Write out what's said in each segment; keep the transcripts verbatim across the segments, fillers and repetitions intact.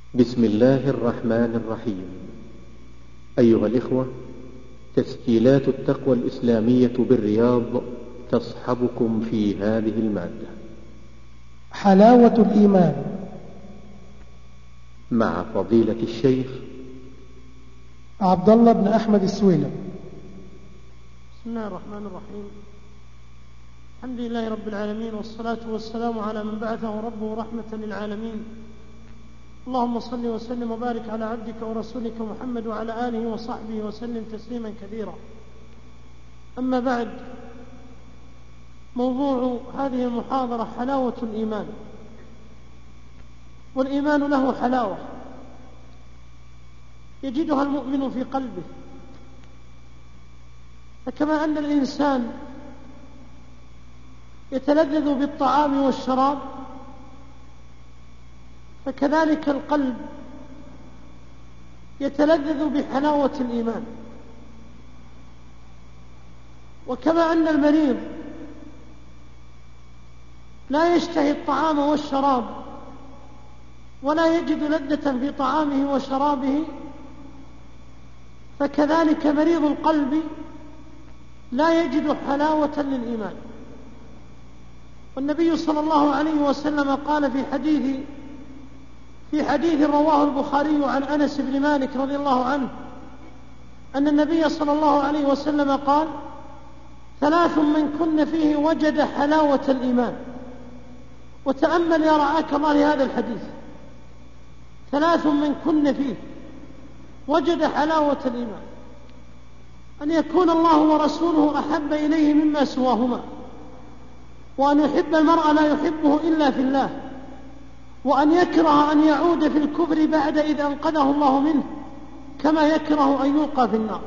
بسم الله الرحمن الرحيم. أيها الإخوة، تسجيلات التقوى الإسلامية بالرياض تصحبكم في هذه المادة. حلاوة الإيمان مع فضيلة الشيخ عبد الله بن أحمد السويلم. بسم الله الرحمن الرحيم. الحمد لله رب العالمين، والصلاة والسلام على من بعثه ربه رحمة للعالمين. اللهم صل وسلم وبارك على عبدك ورسولك محمد وعلى آله وصحبه وسلم تسليما كثيرا. أما بعد، موضوع هذه المحاضرة حلاوة الإيمان. والإيمان له حلاوة يجدها المؤمن في قلبه، فكما أن الإنسان يتلذذ بالطعام والشراب، فكذلك القلب يتلذذ بحلاوة الإيمان. وكما أن المريض لا يشتهي الطعام والشراب ولا يجد لذة في طعامه وشرابه، فكذلك مريض القلب لا يجد حلاوة للإيمان. والنبي صلى الله عليه وسلم قال في حديث في حديث رواه البخاري عن أنس بن مالك رضي الله عنه أن النبي صلى الله عليه وسلم قال: ثلاث من كن فيه وجد حلاوة الإيمان. وتأمل يا رعاك الله هذا الحديث: ثلاث من كن فيه وجد حلاوة الإيمان، أن يكون الله ورسوله أحب إليه مما سواهما، وأن يحب المرء لا يحبه إلا في الله، وأن يكره أن يعود في الكفر بعد إذ أنقذه الله منه، كما يكره أن يلقى في النار.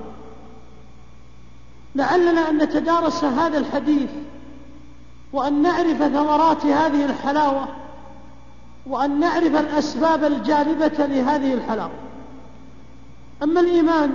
لعلنا أن نتدارس هذا الحديث وأن نعرف ثمرات هذه الحلاوة، وأن نعرف الأسباب الجالبة لهذه الحلاوة. أما الإيمان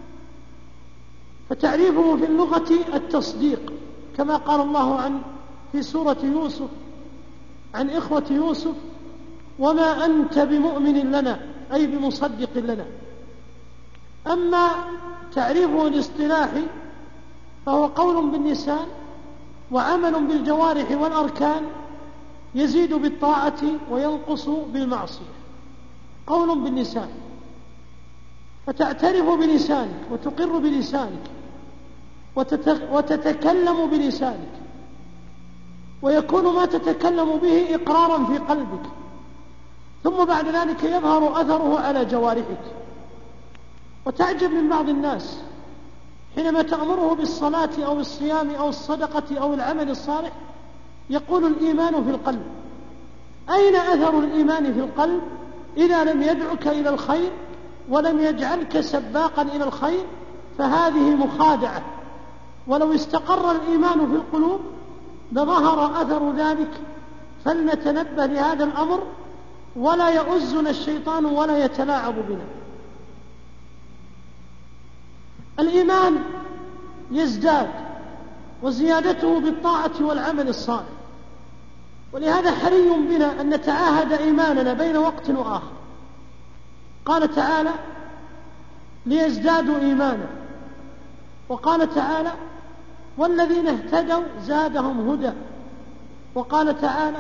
فتعريفه في اللغة التصديق، كما قال الله عن في سورة يوسف عن إخوة يوسف: وما أنت بمؤمن لنا، أي بمصدق لنا. أما تعريفه الاصطلاحي فهو قول باللسان وعمل بالجوارح والأركان، يزيد بالطاعة وينقص بالمعصية. قول باللسان، فتعترف بلسانك وتقر بلسانك وتتكلم بلسانك، ويكون ما تتكلم به إقرارا في قلبك، ثم بعد ذلك يظهر أثره على جوارحك. وتعجب من بعض الناس حينما تأمره بالصلاة أو الصيام أو الصدقة أو العمل الصالح يقول: الإيمان في القلب. أين أثر الإيمان في القلب إذا لم يدعك إلى الخير ولم يجعلك سباقا إلى الخير؟ فهذه مخادعة. ولو استقر الإيمان في القلوب لظهر أثر ذلك، فلنتنبه لهذا الأمر ولا يؤزنا الشيطان ولا يتلاعب بنا. الإيمان يزداد، وزيادته بالطاعة والعمل الصالح. ولهذا حري بنا أن نتعاهد إيماننا بين وقت وآخر. قال تعالى: ليزدادوا إيمانا. وقال تعالى: والذين اهتدوا زادهم هدى. وقال تعالى: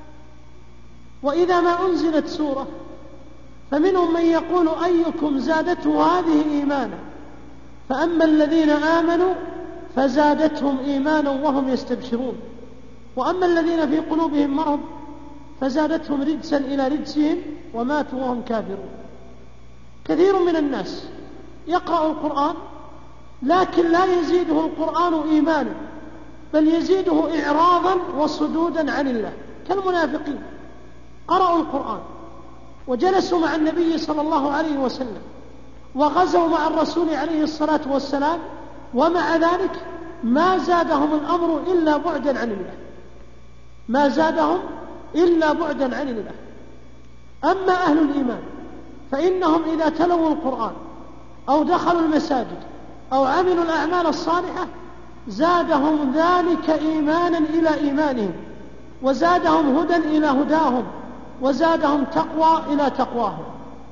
وإذا ما أنزلت سورة فمنهم من يقول أيكم زادته هذه إيمانا، فأما الذين آمنوا فزادتهم إيمانا وهم يستبشرون، وأما الذين في قلوبهم مرض فزادتهم رجسا إلى رجسهم وماتوا وهم كافرون. كثير من الناس يقرأ القرآن لكن لا يزيده القرآن إيمانا، بل يزيده إعراضا وصدودا عن الله، كالمنافقين. قرأوا القرآن وجلسوا مع النبي صلى الله عليه وسلم وغزوا مع الرسول عليه الصلاة والسلام، ومع ذلك ما زادهم الأمر إلا بعدا عن الله، ما زادهم إلا بعدا عن الله. أما أهل الإيمان فإنهم إذا تلوا القرآن أو دخلوا المساجد أو عملوا الأعمال الصالحة زادهم ذلك إيمانا إلى إيمانهم، وزادهم هدى إلى هداهم، وزادهم تقوى إلى تقواهم.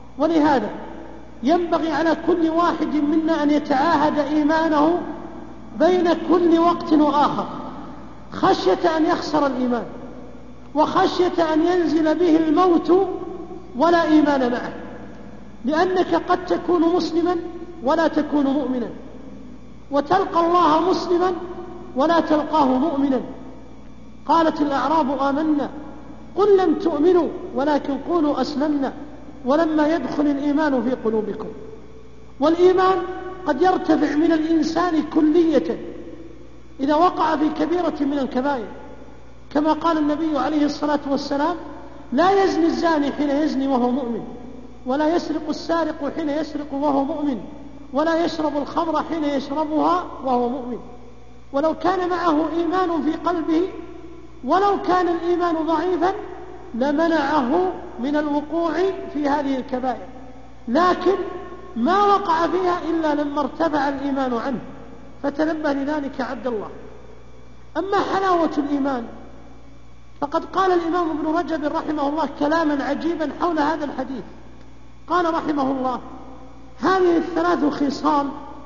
ولهذا ينبغي على كل واحد منا أن يتعاهد إيمانه بين كل وقت وآخر، خشية أن يخسر الإيمان وخشية أن ينزل به الموت ولا إيمان معه، لأنك قد تكون مسلما ولا تكون مؤمنا، وتلقى الله مسلما ولا تلقاه مؤمنا. قالت الأعراب آمنا قل لم تؤمنوا ولكن قولوا أسلمنا ولما يدخل الإيمان في قلوبكم. والإيمان قد يرتفع من الإنسان كلية إذا وقع في كبيرة من الكبائر، كما قال النبي عليه الصلاة والسلام: لا يزني الزاني حين يزني وهو مؤمن، ولا يسرق السارق حين يسرق وهو مؤمن، ولا يشرب الخمر حين يشربها وهو مؤمن. ولو كان معه إيمان في قلبه ولو كان الإيمان ضعيفا لمنعه من الوقوع في هذه الكبائر، لكن ما وقع فيها إلا لما ارتفع الإيمان عنه، فتنبه لذلك عبد الله. أما حلاوة الإيمان فقد قال الإمام ابن رجب رحمه الله كلاما عجيبا حول هذا الحديث. قال رحمه الله: هذه الثلاث خصال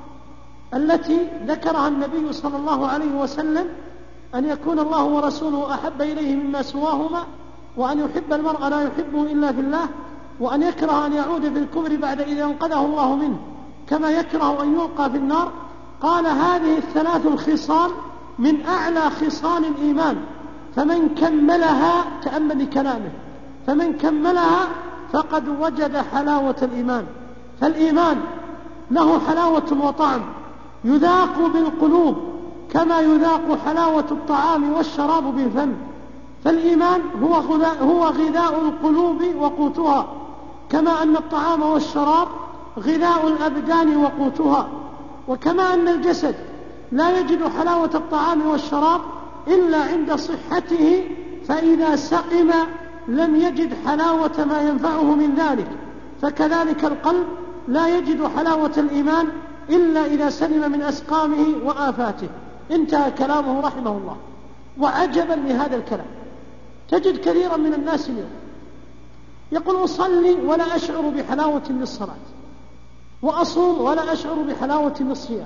التي ذكرها النبي صلى الله عليه وسلم، أن يكون الله ورسوله أحب إليه مما سواهما، وأن يحب المرء لا يحبه إلا في الله، وأن يكره أن يعود في الكفر بعد إذا أنقذه الله منه كما يكره أن يلقى في النار. قال: هذه الثلاث الخصال من أعلى خصال الإيمان، فمن كملها، تأمل كلامه، فمن كملها فقد وجد حلاوة الإيمان. فالإيمان له حلاوة وطعم يذاق بالقلوب كما يذاق حلاوة الطعام والشراب بالفم. فالإيمان هو غذاء, هو غذاء القلوب وقوتها، كما أن الطعام والشراب غذاء الأبدان وقوتها، وكما أن الجسد لا يجد حلاوة الطعام والشراب إلا عند صحته، فإذا سقم لم يجد حلاوة ما ينفعه من ذلك، فكذلك القلب لا يجد حلاوة الإيمان إلا إذا سلم من أسقامه وآفاته. انتهى كلامه رحمه الله. وعجبا لهذا الكلام، تجد كثيرا من الناس اليوم يقول: أصلي ولا أشعر بحلاوة للصلاة، وأصوم ولا أشعر بحلاوة للصيام،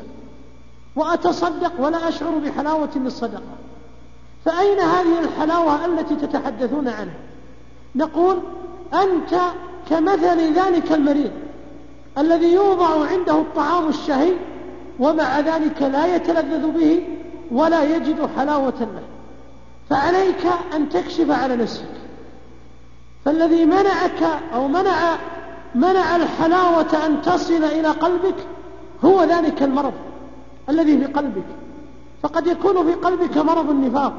وأتصدق ولا أشعر بحلاوة للصدقة. فأين هذه الحلاوة التي تتحدثون عنها؟ نقول: أنت كمثل ذلك المريض الذي يوضع عنده الطعام الشهي ومع ذلك لا يتلذذ به ولا يجد حلاوة له. فعليك أن تكشف على نفسك. فالذي منعك أو منع منع الحلاوة أن تصل إلى قلبك هو ذلك المرض الذي في قلبك. فقد يكون في قلبك مرض النفاق،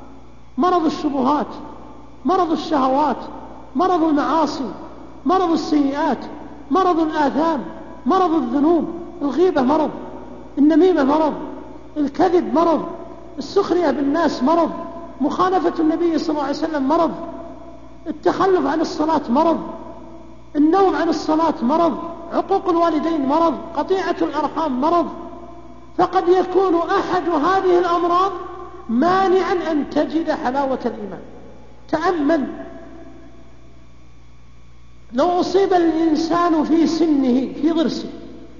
مرض الشبهات، مرض الشهوات، مرض المعاصي، مرض السيئات، مرض الآثام، مرض الذنوب. الغيبة مرض، النميمة مرض، الكذب مرض، السخرية بالناس مرض، مخالفة النبي صلى الله عليه وسلم مرض، التخلف عن الصلاة مرض، النوم عن الصلاة مرض، عقوق الوالدين مرض، قطيعة الأرحام مرض. فقد يكون أحد هذه الأمراض مانعا أن تجد حلاوة الإيمان. تأمل، لو أصيب الإنسان في سنه في ضرسه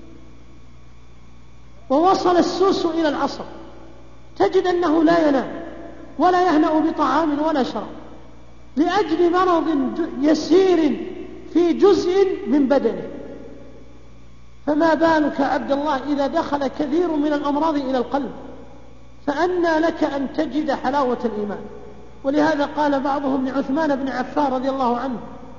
ووصل السوس إلى العصر، تجد أنه لا ينام ولا يهنأ بطعام ولا شراب لأجل مرض يسير في جزء من بدنه. فما بالك عبد الله إذا دخل كثير من الأمراض إلى القلب، فأنى لك أن تجد حلاوة الإيمان. ولهذا قال بعضهم لعثمان بن عفان رضي الله عنه: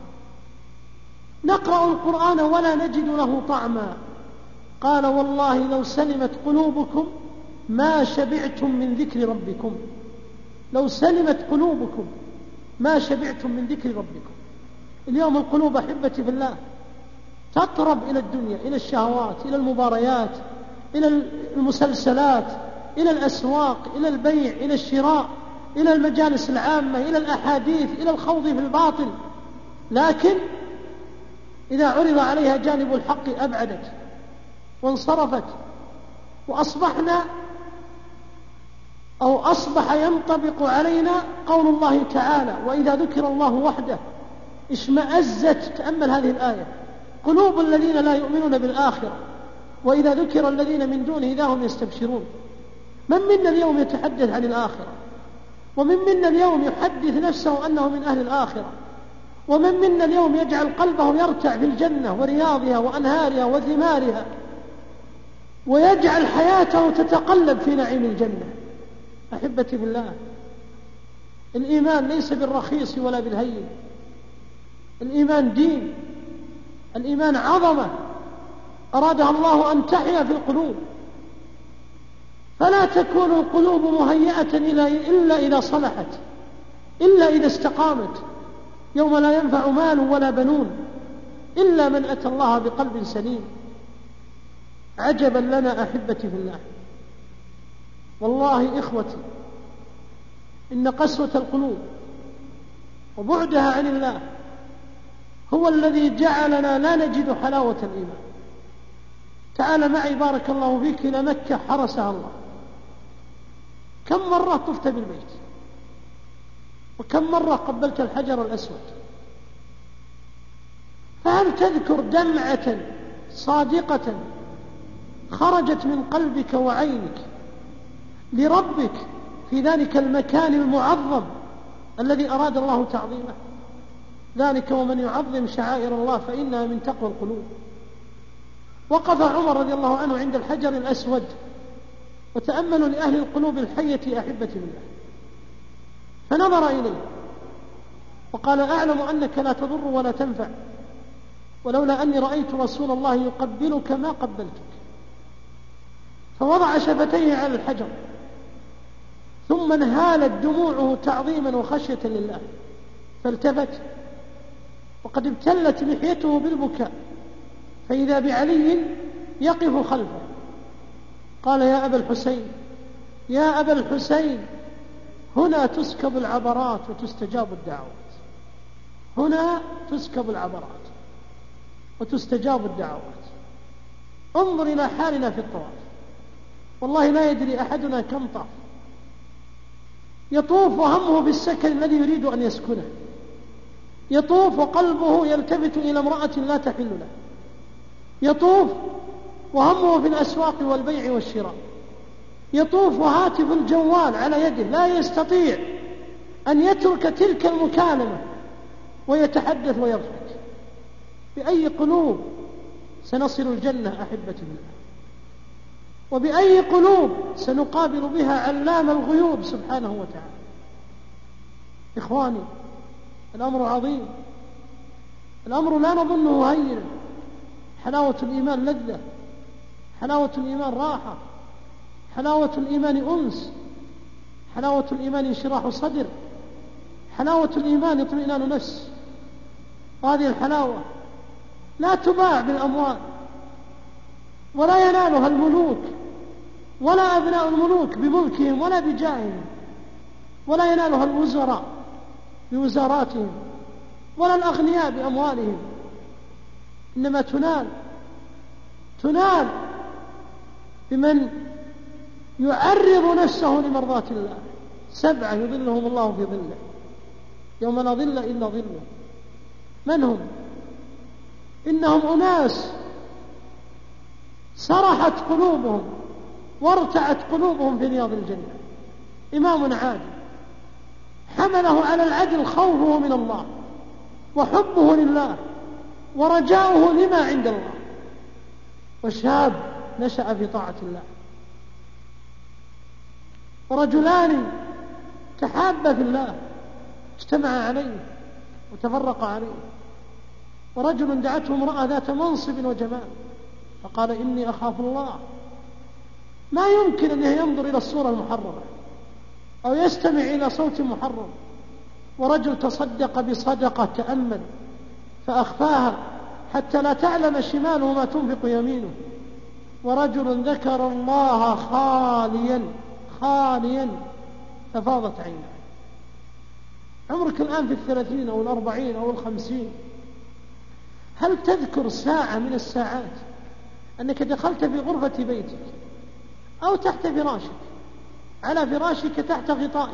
نقرأ القرآن ولا نجد له طعما. قال: والله لو سلمت قلوبكم ما شبعتم من ذكر ربكم. لو سلمت قلوبكم ما شبعتم من ذكر ربكم. اليوم القلوب أحبتي في الله تطرب إلى الدنيا، إلى الشهوات، إلى المباريات، إلى المسلسلات، إلى الأسواق، إلى البيع، إلى الشراء، إلى المجالس العامة، إلى الأحاديث، إلى الخوض في الباطل. لكن إذا عرض عليها جانب الحق أبعدت وانصرفت، وأصبحنا أو أصبح ينطبق علينا قول الله تعالى: وإذا ذكر الله وحده اشمأزت، تأمل هذه الآية، قلوب الذين لا يؤمنون بالآخرة، وإذا ذكر الذين من دونه إذا هم يستبشرون. من منا اليوم يتحدث عن الآخرة؟ ومن منا اليوم يحدث نفسه أنه من أهل الآخرة؟ ومن منا اليوم يجعل قلبه يرتع في الجنة ورياضها وأنهارها وثمارها، ويجعل حياته تتقلب في نعيم الجنة؟ أحبتي بالله، الإيمان ليس بالرخيص ولا بالهين. الإيمان دين، الإيمان عظمة أرادها الله أن تحيا في القلوب، فلا تكون القلوب مهيئة إلا إذا صلحت، إلا إذا استقامت، يوم لا ينفع مال ولا بنون إلا من أتى الله بقلب سليم. عجبا لنا أحبتي في الله، والله إخوتي، إن قسوة القلوب وبعدها عن الله هو الذي جعلنا لا نجد حلاوة الإيمان. تعال معي بارك الله فيك إلى مكة حرسها الله. كم مرة طفت بالبيت؟ وكم مرة قبلت الحجر الأسود؟ فهل تذكر دمعة صادقة خرجت من قلبك وعينك لربك في ذلك المكان المعظم الذي أراد الله تعظيمه؟ ذلك ومن يعظم شعائر الله فإنها من تقوى القلوب. وقف عمر رضي الله عنه عند الحجر الأسود وتأملوا لأهل القلوب الحية أحبتي بالله، فنظر إليه وقال: أعلم أنك لا تضر ولا تنفع، ولولا أني رأيت رسول الله يقبلك ما قبلتك. فوضع شفتيه على الحجر، ثم انهالت دموعه تعظيما وخشية لله، فالتفت وقد ابتلت لحيته بالبكاء، فإذا بعلي يقف خلفه. قال: يا أبا الحسين، يا أبا الحسين، هنا تسكب العبرات وتستجاب الدعوات، هنا تسكب العبرات وتستجاب الدعوات. انظر إلى حالنا في الطواف، والله لا يدري أحدنا كم طاف، يطوف وهمه بالسكن الذي يريد أن يسكنه، يطوف وقلبه يلتفت إلى امرأة لا تحل له، يطوف وهمه في الأسواق والبيع والشراء، يطوف وهاتف الجوال على يده، لا يستطيع أن يترك تلك المكالمة ويتحدث ويضحك. بأي قلوب سنصل الجنة أحبتي بالله؟ وبأي قلوب سنقابل بها علام الغيوب سبحانه وتعالى؟ إخواني، الأمر عظيم، الأمر لا نظنه هينا. حلاوة الإيمان لذة، حلاوة الإيمان راحة، حلاوة الإيمان أنس، حلاوة الإيمان انشراح صدر، حلاوة الإيمان اطمئنان نفس. وهذه الحلاوة لا تباع بالأموال، ولا ينالها الملوك ولا أبناء الملوك بملكهم ولا بجاههم، ولا ينالها الوزراء بوزاراتهم، ولا الأغنياء بأموالهم، إنما تنال تنال بمن يعرض نفسه لمرضاة الله. سبعة يظلهم الله في ظله يوم لا ظل إلا ظله. من هم؟ إنهم أناس سرحت قلوبهم وارتعت قلوبهم في رياض الجنة. إمام عادل حمله على العدل خوفه من الله وحبه لله ورجاؤه لما عند الله، وشاب نشأ في طاعة الله، ورجلان تحابا في الله اجتمعا عليه وتفرقا عليه، ورجل دعته امرأة ذات منصب وجمال فقال: إني أخاف الله. ما يمكن أن ينظر إلى الصورة المحرمة أو يستمع إلى صوت محرم. ورجل تصدق بصدقة تأمل فأخفاها حتى لا تعلم شماله ما تنفق يمينه. ورجل ذكر الله خاليا خاليا ففاضت عيناه. عمرك الآن في الثلاثين أو الأربعين أو الخمسين، هل تذكر ساعة من الساعات أنك دخلت في غرفة بيتك أو تحت فراشك، على فراشك تحت غطائك،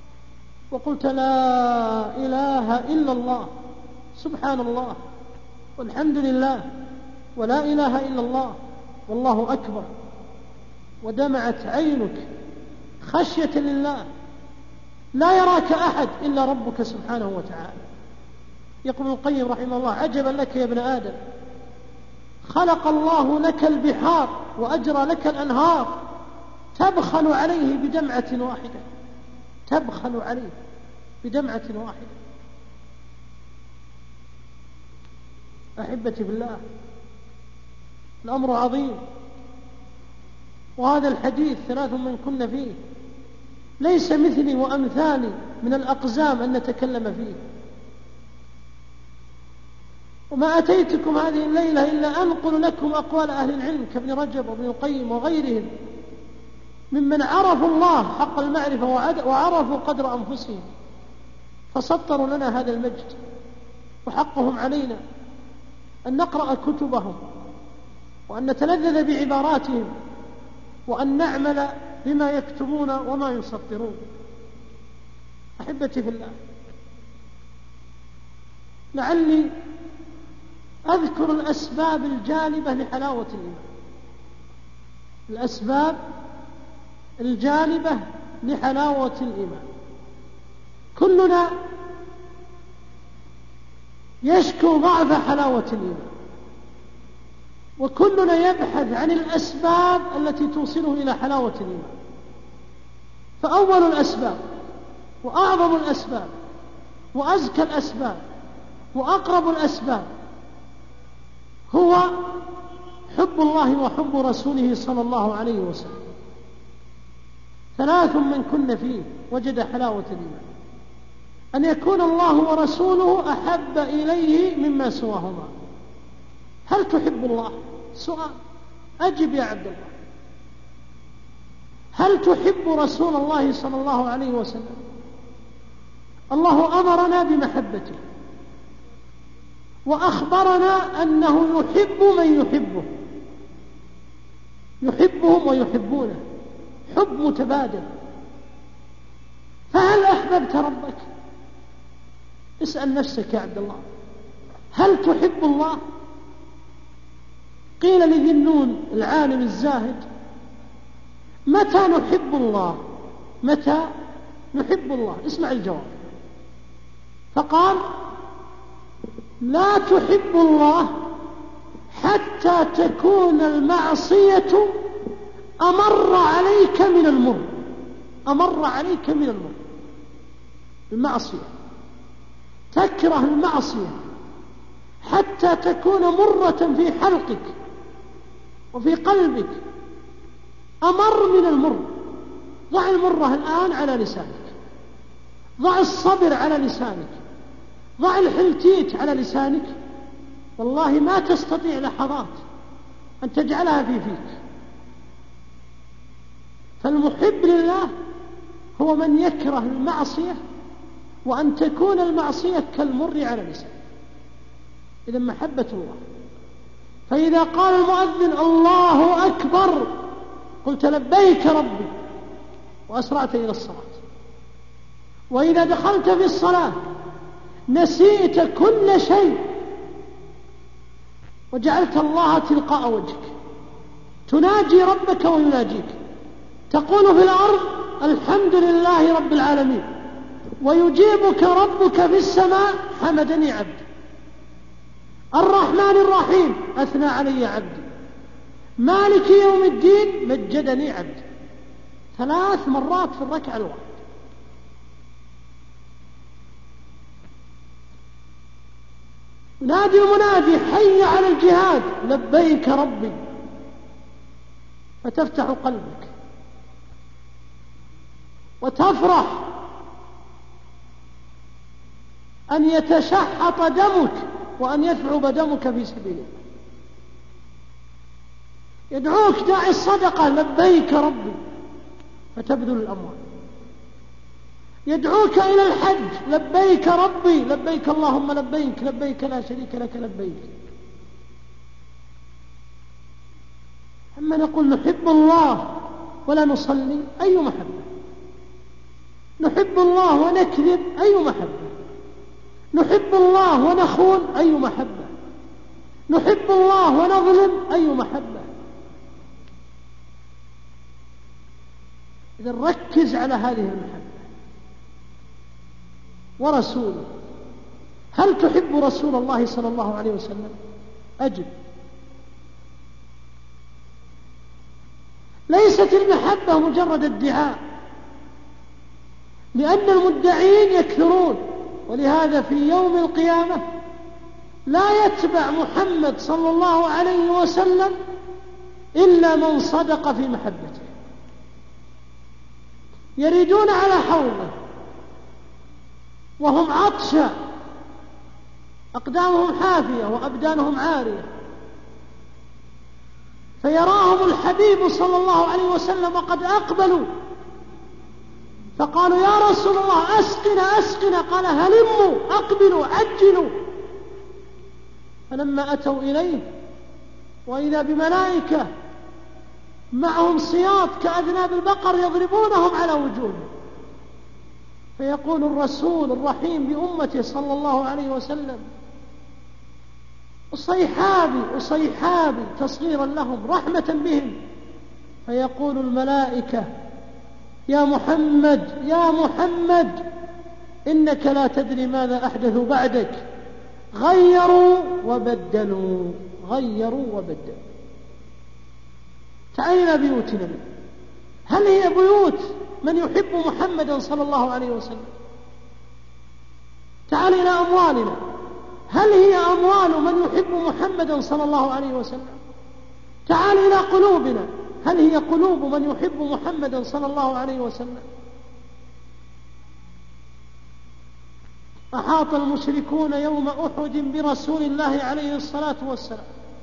وقلت: لا إله إلا الله، سبحان الله، والحمد لله ولا إله إلا الله والله أكبر، ودمعت عينك خشية لله، لا يراك أحد إلا ربك سبحانه وتعالى. يقول القيم رحمه الله: عجبا لك يا ابن آدم، خلق الله لك البحار وأجرى لك الأنهار تبخل عليه بدمعة واحدة، تبخل عليه بدمعة واحدة. أحبتي بالله، الأمر عظيم، وهذا الحديث ثلاث من كن فيه ليس مثلي وأمثالي من الأقزام أن نتكلم فيه. وما أتيتكم هذه الليلة إلا أنقل لكم أقوال أهل العلم كابن رجب وابن القيم وغيرهم ممن عرفوا الله حق المعرفة وعرفوا قدر أنفسهم فسطروا لنا هذا المجد، وحقهم علينا أن نقرأ كتبهم وأن نتلذذ بعباراتهم وأن نعمل بما يكتبون وما يسطرون. أحبتي في الله، لعلي أذكر الأسباب الجالبة لحلاوة الإيمان، الأسباب الجالبة لحلاوة الإيمان. كلنا يشكو ضعف حلاوة الإيمان، وكلنا يبحث عن الأسباب التي توصله إلى حلاوة الإيمان. فأول الأسباب وأعظم الأسباب وأزكى الأسباب وأقرب الأسباب هو حب الله وحب رسوله صلى الله عليه وسلم. ثلاث من كن فيه وجد حلاوة الإيمان: أن يكون الله ورسوله أحب إليه مما سواهما. هل تحب الله؟ سؤال، أجب يا عبد الله. هل تحب رسول الله صلى الله عليه وسلم؟ الله أمرنا بمحبته وأخبرنا أنه يحب من يحبه، يحبهم ويحبونه، حب متبادل. فهل أحببت ربك؟ اسأل نفسك يا عبد الله، هل تحب الله؟ قيل لذي النون العالم الزاهد: متى نحب الله؟ متى نحب الله؟ اسمع الجواب، فقال: لا تحب الله حتى تكون المعصية أمر عليك من المر، أمر عليك من المر. المعصية، تكره المعصية حتى تكون مرة في حلقك وفي قلبك، أمر من المر. ضع المرة الآن على لسانك، ضع الصبر على لسانك، ضع الحلتيت على لسانك، والله ما تستطيع لحظات أن تجعلها في فيك. فالمحب لله هو من يكره المعصية وأن تكون المعصية كالمر على لسانك. إذن محبة الله. فإذا قال المؤذن الله أكبر قلت لبيك ربي وأسرعت إلى الصلاة. وإذا دخلت في الصلاة نسيت كل شيء وجعلت الله تلقاء وجهك، تناجي ربك ويناجيك، تقول في الأرض الحمد لله رب العالمين، ويجيبك ربك في السماء حمدني عبدي، الرحمن الرحيم أثنى علي عبدي، مالك يوم الدين مجدني عبدي. ثلاث مرات في الركعة الواحدة. نادي المنادي حي على الجهاد لبيك ربي، فتفتح قلبك وتفرح أن يتشحط دمك وأن يثعب دمك في سبيله. يدعوك داعي الصدقة لبيك ربي، فتبذل الأموال. يدعوك إلى الحج لبيك ربي، لبيك اللهم لبيك، لبيك لا شريك لك لبيك. أما نقول نحب الله ولا نصلي، أي محبة؟ نحب الله ونكذب، أي محبة؟ نحب الله ونخون، أي محبة؟ نحب الله ونظلم، أي محبة؟ إذا ركز على هذه المحبة. ورسوله، هل تحب رسول الله صلى الله عليه وسلم؟ أجب. ليست المحبة مجرد ادعاء، لأن المدعين يكثرون، ولهذا في يوم القيامة لا يتبع محمد صلى الله عليه وسلم إلا من صدق في محبته. يريدون على حوضه وهم عطشى، أقدامهم حافية وأبدانهم عارية، فيراهم الحبيب صلى الله عليه وسلم قد أقبلوا، فقالوا يا رسول الله أسقنا أسقنا، قال هلموا أقبلوا عجلوا. فلما أتوا إليه وإذا بملائكة معهم صياط كأذناب البقر يضربونهم على وجوههم، فيقول الرسول الرحيم بأمته صلى الله عليه وسلم أصيحابي أصيحابي، تصغيرا لهم رحمة بهم، فيقول الملائكة يا محمد يا محمد إنك لا تدري ماذا أحدثوا بعدك، غيروا وبدلوا غيروا وبدلوا. تعال إلى بيوتنا، هل هي بيوت من يحب محمدا صلى الله عليه وسلم؟ تعال إلى أموالنا، هل هي أموال من يحب محمدا صلى الله عليه وسلم؟ تعال إلى قلوبنا، هل هي قلوب من يحب محمدا صلى الله عليه وسلم؟ أحاط المشركون يوم أحد برسول الله عليه الصلاة والسلام،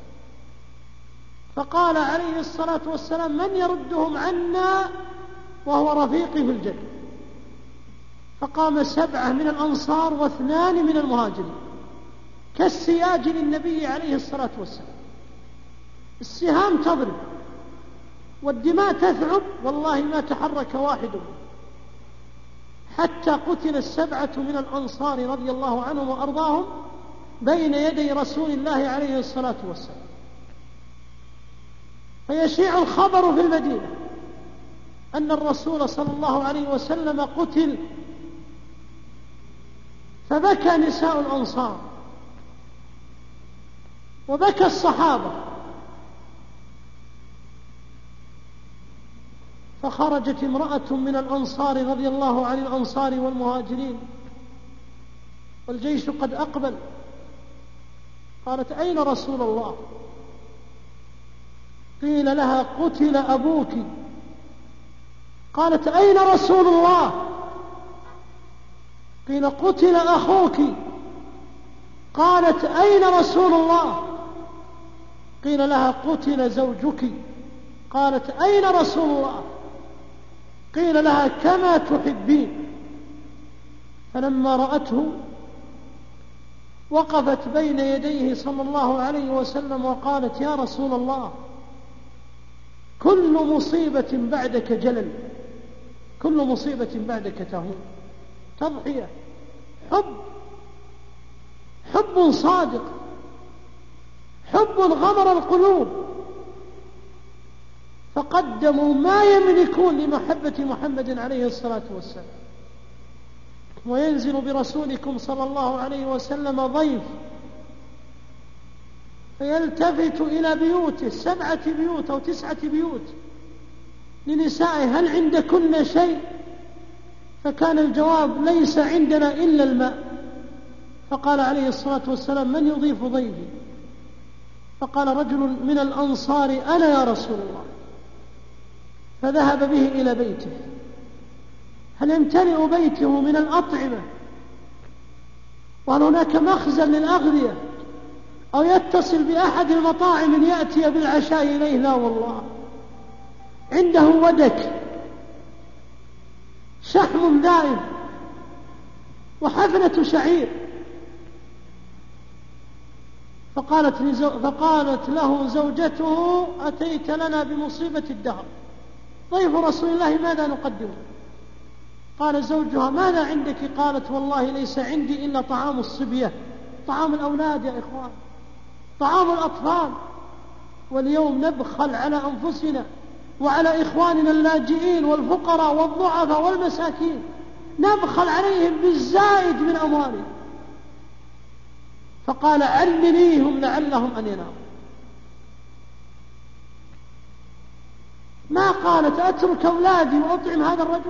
فقال عليه الصلاة والسلام من يردهم عنا وهو رفيقي في الجنة؟ فقام سبعة من الأنصار واثنان من المهاجرين كالسياج للنبي عليه الصلاة والسلام، السهام تضرب والدماء تثعب، والله ما تحرك واحد حتى قتل السبعة من الأنصار رضي الله عنهم وأرضاهم بين يدي رسول الله عليه الصلاة والسلام. فيشيع الخبر في المدينة أن الرسول صلى الله عليه وسلم قتل، فبكى نساء الأنصار وبكى الصحابة، فخرجت امرأة من الأنصار رضي الله عن الأنصار والمهاجرين والجيش قد أقبل، قالت أين رسول الله؟ قيل لها قتل أبوك. قالت أين رسول الله؟ قيل قتل أخوك. قالت أين رسول الله؟ قيل لها قتل زوجك. قالت أين رسول الله؟ قيل لها كما تحبين. فلما رأته وقفت بين يديه صلى الله عليه وسلم وقالت يا رسول الله كل مصيبة بعدك جلل، كل مصيبة بعدك تهون. تضحية، حب، حب صادق، حب غمر القلوب، فقدموا ما يملكون لمحبة محمد عليه الصلاة والسلام. وينزل برسولكم صلى الله عليه وسلم ضيف فيلتفت إلى بيوته، سبعة بيوت أو تسعة بيوت، لنسائه هل عندكن شيء؟ فكان الجواب ليس عندنا إلا الماء. فقال عليه الصلاة والسلام من يضيف ضيفي؟ فقال رجل من الأنصار أنا يا رسول الله. فذهب به إلى بيته. هل يمتلئ بيته من الأطعمة وهل هناك مخزن للأغذية أو يتصل بأحد المطاعم يأتي بالعشاء إليه؟ لا والله، عنده ودك، شحم ذائب وحفنة شعير. فقالت, لزو... فقالت له زوجته أتيت لنا بمصيبة الدهر، ضيف رسول الله ماذا نقدمه؟ قال زوجها ماذا عندك؟ قالت والله ليس عندي إلا طعام الصبية، طعام الأولاد يا إخوان. طعام الأطفال. واليوم نبخل على أنفسنا وعلى إخواننا اللاجئين والفقراء والضعفاء والمساكين، نبخل عليهم بالزائد من أموالهم. فقال علمنيهم لعلهم أن يناموا. ما قالت أترك أولادي وأطعم هذا الرجل؟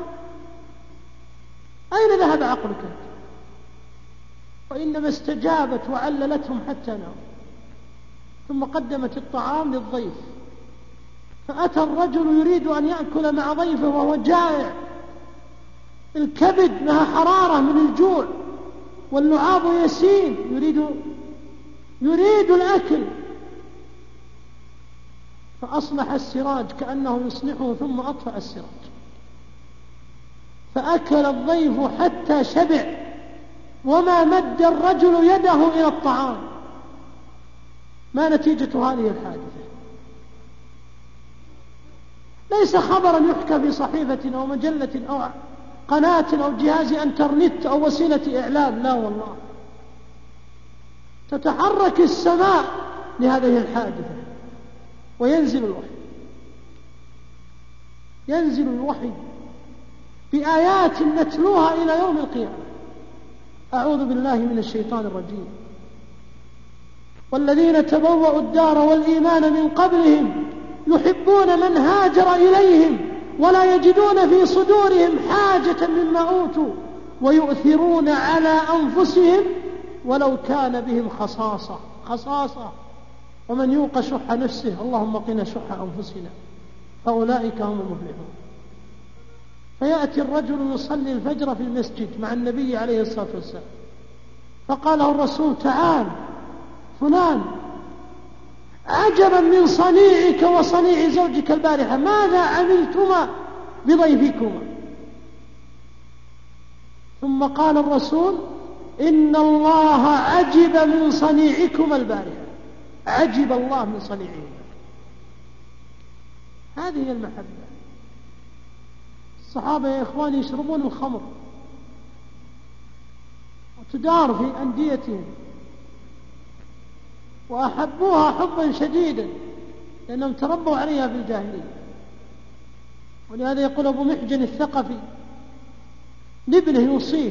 أين ذهب عقلك؟ وإنما استجابت وعللتهم حتى ناموا. ثم قدمت الطعام للضيف، فأتى الرجل يريد أن يأكل مع ضيفه وهو جائع، الكبد لها حرارة من الجوع واللعاب يسيل، يريد يريد الأكل. فأصلح السراج كأنه يصلحه ثم أطفأ السراج، فأكل الضيف حتى شبع وما مد الرجل يده إلى الطعام. ما نتيجة هذه الحادثة؟ ليس خبرا يحكى في صحيفة أو مجلة أو قناة أو جهاز انترنت أو وسيلة إعلام، لا والله، تتحرك السماء لهذه الحادثة وينزل الوحي، ينزل الوحي بآيات نتلوها إلى يوم القيامة. أعوذ بالله من الشيطان الرجيم. والذين تبوأوا الدار والإيمان من قبلهم يحبون من هاجر إليهم ولا يجدون في صدورهم حاجة مما أوتوا ويؤثرون على أنفسهم ولو كان بهم خصاصة. خصاصة. ومن يوق شح نفسه، اللهم قنا شح أنفسنا، فأولئك هم المفلحون. فيأتي الرجل يصلي الفجر في المسجد مع النبي عليه الصلاة والسلام، فقال له الرسول تعال فلان، عجبا من صنيعك وصنيع زوجك البارحة، ماذا عملتما بضيفكما؟ ثم قال الرسول إن الله عجب من صنيعكما البارحة، عجب الله من صنيعهما. هذه المحبة. الصحابة يا إخواني يشربون الخمر وتدار في أنديتهم، وأحبوها حبا شديدا لأنهم تربوا عليها في الجاهلية. ولهذا يقول أبو محجن الثقفي لابنه يوصيه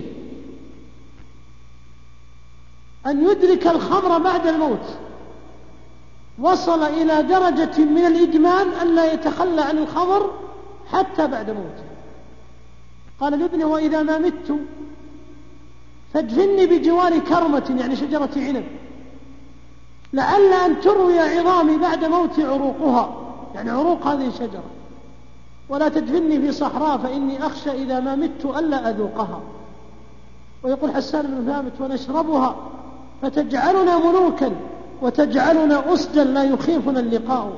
أن يدرك الخمر بعد الموت. وصل إلى درجة من الإدمان أن لا يتخلى عن الخمر حتى بعد موته. قال لابنه وإذا ما مت فادفني بجوار كرمة، يعني شجرة عنب، لعل أن تروي عظامي بعد موت عروقها، يعني عروق هذه الشجرة، ولا تدفني في صحراء فإني أخشى إذا ما مت ألا أذوقها. ويقول حسان بن ثابت ونشربها فتجعلنا ملوكا وتجعلنا أسدا لا يخيفنا اللقاء.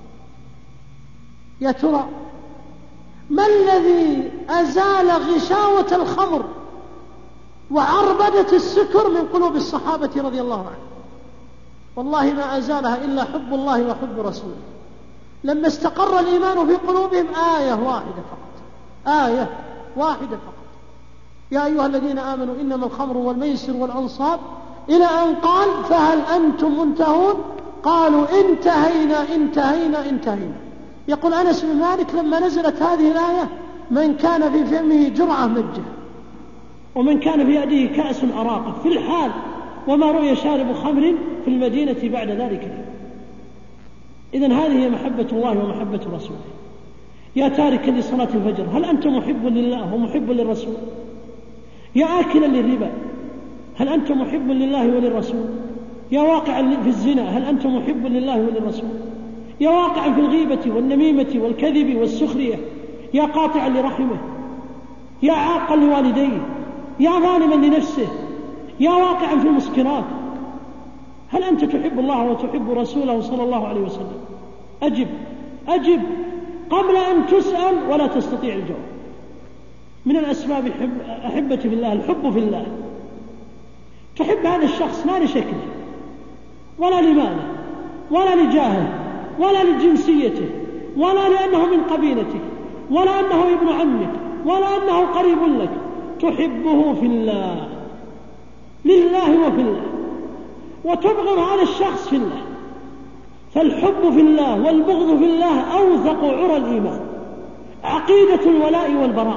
يا ترى ما الذي أزال غشاوة الخمر وعربدة السكر من قلوب الصحابة رضي الله عنهم؟ والله ما أزالها إلا حب الله وحب رسوله. لما استقر الإيمان في قلوبهم آية واحدة فقط، آية واحدة فقط، يا أيها الذين آمنوا إنما الخمر والميسر والأنصاب، إلى أن قال فهل أنتم منتهون؟ قالوا انتهينا انتهينا انتهينا. يقول أنس بن مالك لما نزلت هذه الآية من كان في فمه جرعة مجه ومن كان في يده كأس أراقه في الحال وما رؤي شارب خمر في المدينة بعد ذلك. إذن هذه هي محبة الله ومحبة رسوله. يا تاركا لصلاة الفجر هل أنت محب لله ومحب للرسول؟ يا آكلا للربا هل أنت محب لله وللرسول؟ يا واقعا في الزنا هل أنت محب لله وللرسول؟ يا واقعا في الغيبة والنميمة والكذب والسخرية، يا قاطعا لرحمه، يا عاقا لوالديه، يا ظالما لنفسه، يا واقعا في المسكرات، هل أنت تحب الله وتحب رسوله صلى الله عليه وسلم؟ أجب أجب قبل أن تسأل ولا تستطيع الجواب. من الأسباب أحبتي في الله الحب في الله. تحب هذا الشخص لا لشكله ولا لماله ولا لجاهه ولا لجنسيته ولا لأنه من قبيلتك ولا أنه ابن عمك ولا أنه قريب لك، تحبه في الله، لله وفي الله. وتبغض هذا الشخص في الله. فالحب في الله والبغض في الله أوثق عرى الإيمان. عقيدة الولاء والبراء،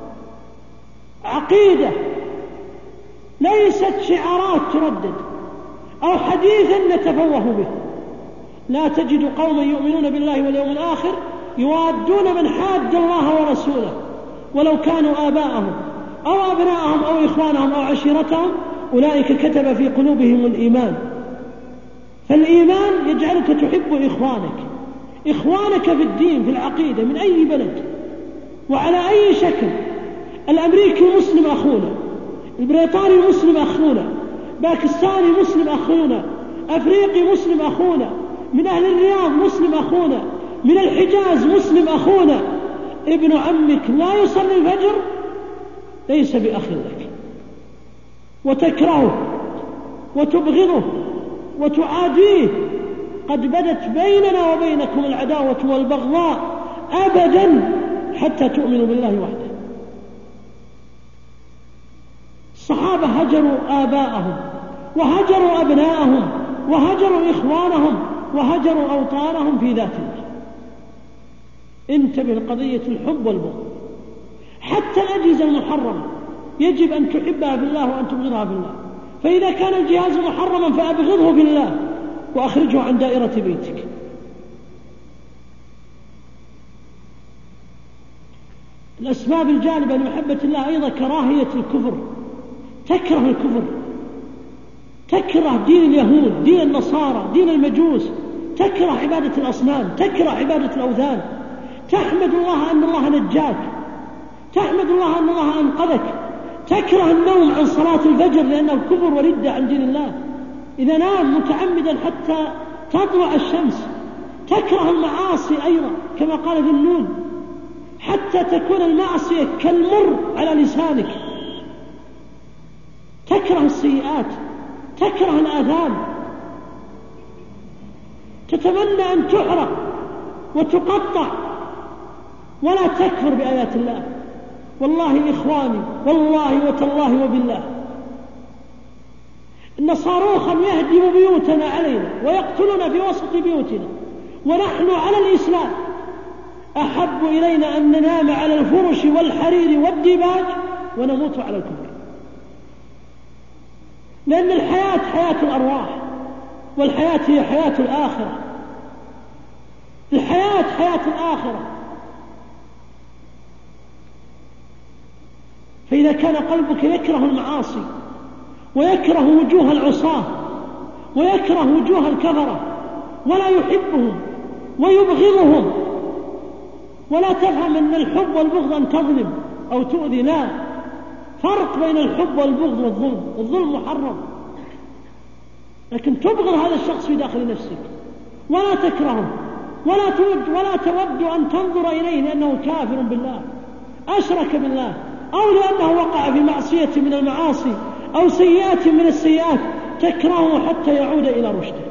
عقيدة ليست شعارات تردد أو حديثا نتفوه به. لا تجد قوما يؤمنون بالله واليوم الآخر يوادون من حاد الله ورسوله ولو كانوا آباءهم أو أبناءهم أو إخوانهم أو عشيرتهم أولئك كتب في قلوبهم الإيمان. فالإيمان يجعلك تحب إخوانك، إخوانك في الدين في العقيدة من أي بلد وعلى أي شكل. الأمريكي مسلم أخونا، البريطاني مسلم أخونا، باكستاني مسلم أخونا، أفريقي مسلم أخونا، من أهل الرياض مسلم أخونا، من الحجاز مسلم أخونا. ابن عمك لا يصلي الفجر ليس بأخ لك، وتكرهه وتبغضه وتعاديه. قد بدت بيننا وبينكم العداوة والبغضاء أبدا حتى تؤمنوا بالله وحده. الصحابة هجروا آباءهم وهجروا أبناءهم وهجروا إخوانهم وهجروا أوطانهم في ذات الله. انتبه لقضية الحب والبغض. حتى الأجهزة المحرمة يجب أن تحبها بالله وأن تبغضها بالله. فإذا كان الجهاز محرما فأبغضه بالله وأخرجه عن دائرة بيتك. الأسباب الجانبة لمحبة الله أيضا كراهية الكفر. تكره الكفر، تكره دين اليهود، دين النصارى، دين المجوس، تكره عبادة الأصنام، تكره عبادة الأوثان. تحمد الله أن الله نجاك، تحمد الله أن الله أنقذك. تكره النوم عن صلاة الفجر لأنه كفر وردة عن دين الله، إذا نام متعمدا حتى تطلع الشمس. تكره المعاصي أيضا كما قال ذو النون، حتى تكون المعصية كالمر على لسانك. تكره السيئات، تكره الآثام، تتمنى أن تحرق وتقطع، ولا تكفر بآيات الله. والله إخواني، والله وتالله وبالله، إن صاروخا يهدم بيوتنا علينا ويقتلنا في وسط بيوتنا ونحن على الإسلام أحب إلينا أن ننام على الفرش والحرير والديباج ونموت على الكفر. لأن الحياة حياة الأرواح، والحياة هي حياة الآخرة. الحياة حياة الآخرة. فإذا كان قلبك يكره المعاصي ويكره وجوه العصاة ويكره وجوه الكفرة ولا يحبهم ويبغضهم، ولا تفهم أن الحب والبغض أن تظلم أو تؤذي، لا، فرق بين الحب والبغض والظلم. الظلم محرم، لكن تبغض هذا الشخص في داخل نفسك ولا تكرهه ولا تود ولا تود أن تنظر إليه لأنه كافر بالله، أشرك بالله، أو لأنه وقع في معصية من المعاصي أو سيئات من السيئات، تكرهه حتى يعود إلى رشده.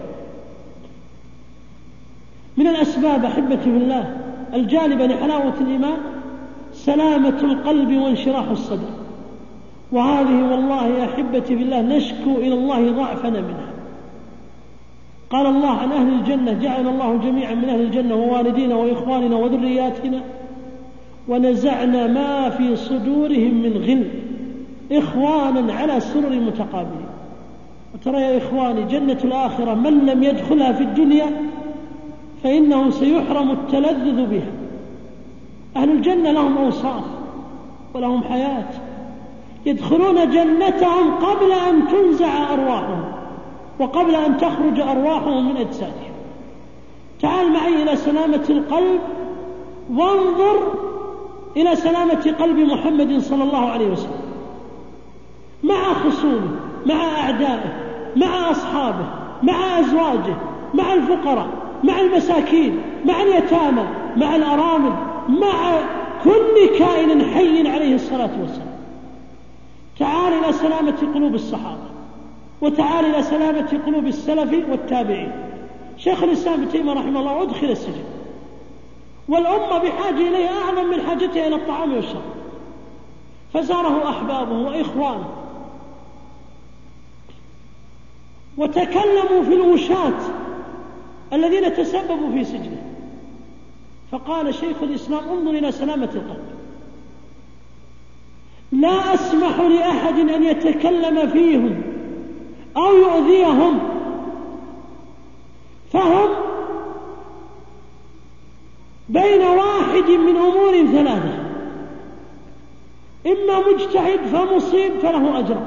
من الأسباب أحبتي بالله الجالبة لحلاوة الإيمان سلامة القلب وانشراح الصدر، وهذه والله يا أحبتي بالله نشكو إلى الله ضعفنا منها. قال الله عن أهل الجنة: جعل الله جميعا من أهل الجنة ووالدينا وإخواننا وذرياتنا ونزعنا ما في صدورهم من غل إخوانا على سرر متقابلين. وترى يا إخواني جنة الآخرة من لم يدخلها في الدنيا فإنه سيحرم التلذذ بها. أهل الجنة لهم أوصاف ولهم حياة، يدخلون جنتهم قبل أن تنزع أرواحهم وقبل أن تخرج أرواحهم من أجسادهم. تعال معي إلى سلامة القلب وانظر إلى سلامة قلب محمد صلى الله عليه وسلم مع خصومه، مع أعدائه، مع أصحابه، مع أزواجه، مع الفقراء، مع المساكين، مع اليتامى، مع الأرامل، مع كل كائن حي عليه الصلاة والسلام. تعال إلى سلامة قلوب الصحابة، وتعال إلى سلامة قلوب السلف والتابعين. شيخ الإسلام ابن تيمية رحمه الله أدخل السجن والأمة بحاجة إليه أعظم من حاجتها إلى الطعام والشراب، فزاره أحبابه وإخوانه وتكلموا في الوشاة الذين تسببوا في سجنه، فقال شيخ الإسلام انظر إلى سلامة القلب، لا أسمح لأحد أن يتكلم فيهم أو يؤذيهم، فهم بين واحد من أمور ثلاثة: إما مجتهد فمصيب فله أجر،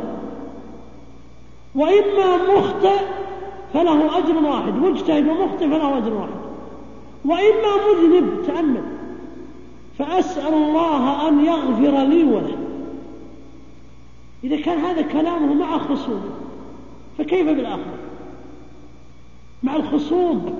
وإما مخطئ فله أجر واحد، مجتهد ومخطئ فله أجر واحد، وإما مذنب تأمل فأسأل الله أن يغفر لي وله. إذا كان هذا كلامه مع خصومه فكيف بالآخر مع الخصوم؟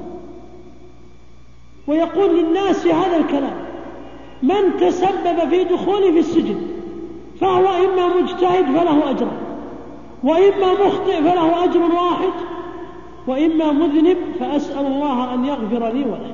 ويقول للناس هذا الكلام: من تسبب في دخوله في السجن فهو إما مجتهد فله أجر، وإما مخطئ فله أجر واحد، وإما مذنب فأسأل الله أن يغفر لي وله.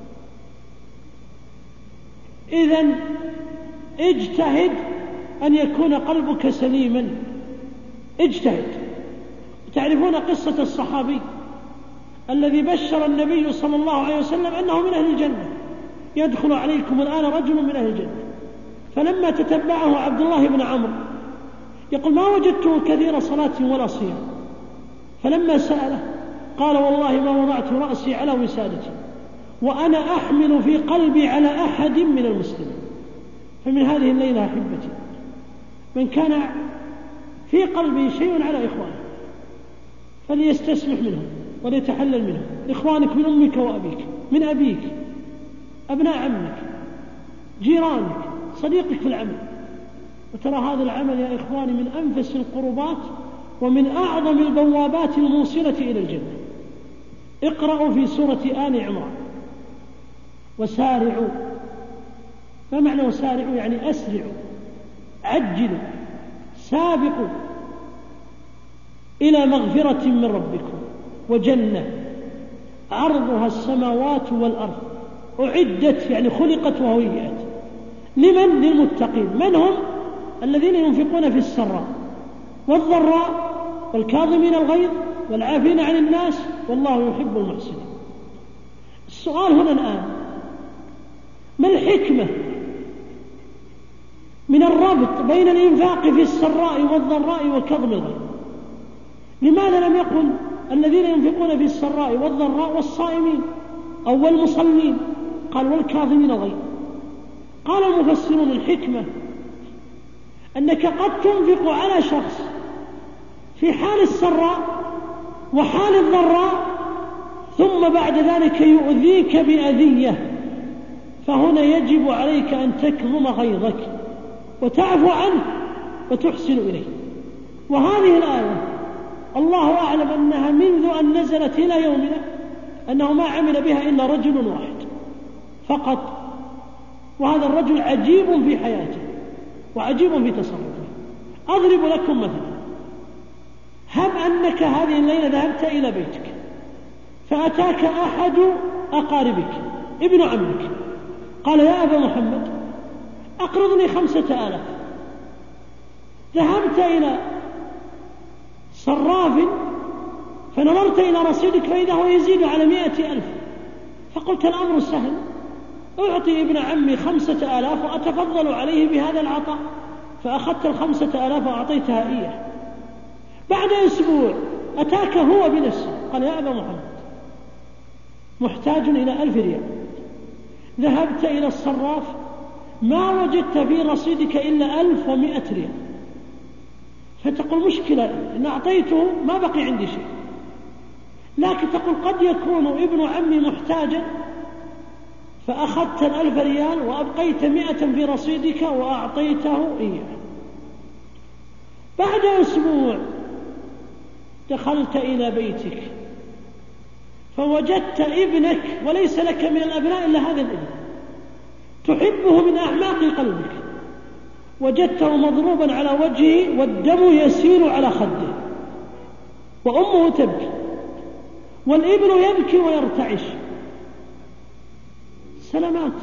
إذن اجتهد أن يكون قلبك سليما، اجتهد. تعرفون قصة الصحابي الذي بشر النبي صلى الله عليه وسلم أنه من أهل الجنة: يدخل عليكم الآن رجل من أهل الجنة. فلما تتبعه عبد الله بن عمرو يقول: ما وجدته كثير صلاة ولا صيام. فلما سأله قال: والله ما وضعت رأسي على وسادتي وأنا أحمل في قلبي على أحد من المسلمين. فمن هذه الليلة أحبتي، من كان في قلبه شيء على إخوانه فليستسمح منهم وليتحلل منهم. إخوانك من أمك وأبيك، من أبيك، أبناء عمك، جيرانك، صديقك في العمل. وترى هذا العمل يا إخواني من أنفس القربات ومن أعظم البوابات الموصلة إلى الجنة. اقرأوا في سورة آل عمران: وسارعوا. ما معنى وسارعوا؟ يعني أسرعوا، عجلوا، سابقوا إلى مغفرة من ربكم وجنة عرضها السماوات والأرض أعدت، يعني خلقت وهيئت. لمن؟ للمتقين. من هم؟ الذين ينفقون في السراء والضراء والكاظمين الغيظ والعافين عن الناس والله يحب المحسنين. السؤال هنا الآن: ما الحكمة من الربط بين الإنفاق في السراء والضراء وكظم الغيظ؟ لماذا لم يقل الذين ينفقون في السراء والضراء والصائمين أو والمصلين؟ قال: والكاظمين الغيظ. قال المفسرون: الحكمة أنك قد تنفق على شخص في حال السراء وحال الضراء ثم بعد ذلك يؤذيك بأذية، فهنا يجب عليك أن تكظم غيظك وتعفو عنه وتحسن إليه. وهذه الآية الله أعلم أنها منذ أن نزلت إلى يومنا أنه ما عمل بها إلا رجل واحد فقط، وهذا الرجل عجيب في حياته وعجيب في تصرفه. أضرب لكم مثلا: هب أنك هذه الليلة ذهبت إلى بيتك فأتاك أحد أقاربك ابن عمك قال: يا أبا محمد أقرضني خمسة آلاف. ذهبت إلى صراف فنظرت إلى رصيدك فإذا هو يزيد على مئة ألف، فقلت: الأمر سهل، أعطي ابن عمي خمسة آلاف وأتفضل عليه بهذا العطاء. فأخذت الخمسة آلاف وأعطيتها إياه. بعد أسبوع أتاك هو بنفسه قال: يا أبا محمد محتاج إلى ألف ريال. ذهبت إلى الصراف ما وجدت في رصيدك إلا ألف ومئة ريال. فتقول: مشكلة إن أعطيته ما بقي عندي شيء. لكن تقول: قد يكون ابن عمي محتاجا فأخذت الألف ريال وأبقيت مئة في رصيدك وأعطيته إياه. بعد أسبوع دخلت إلى بيتك فوجدت ابنك وليس لك من الأبناء إلا هذا الابن تحبه من أعماق قلبك، وجدته مضروبا على وجهه والدم يسيل على خده وأمه تبكي والابن يبكي ويرتعش. سلامات،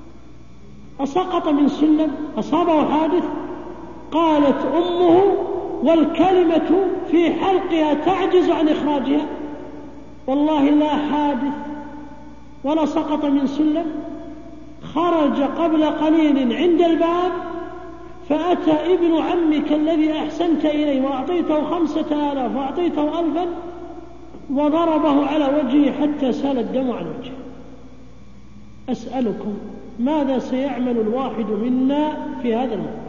أسقط من سلم، أصابه حادث. قالت أمه: والكلمة في حلقها تعجز عن إخراجها. والله لا حادث ولا سقط من سلم، خرج قبل قليل عند الباب فأتى ابن عمك الذي أحسنت إليه وأعطيته خمسة آلاف وأعطيته ألفا وضربه على وجهه حتى سال الدم عن وجهه. أسألكم ماذا سيعمل الواحد منا في هذا الموقف؟